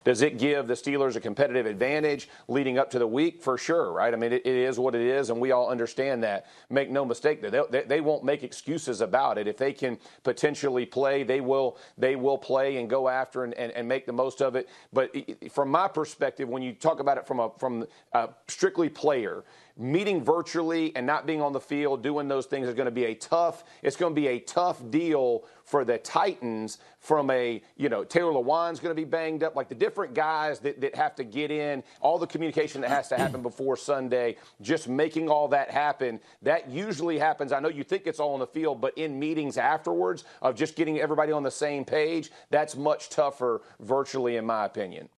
Does it give the Steelers a competitive advantage leading up to the week? For sure, right? I mean, it is what it is, and we all understand that. Make no mistake, they won't make excuses about it. If they can potentially play, they will play and go after and make the most of it. But from my perspective, when you talk about it from a strictly player, meeting virtually and not being on the field, doing those things is going to be a tough deal for the Titans. From Taylor Lewan's going to be banged up, like the different guys that have to get in, all the communication that has to happen before Sunday, just making all that happen. That usually happens. I know you think it's all on the field, but in meetings afterwards of just getting everybody on the same page, that's much tougher virtually, in my opinion.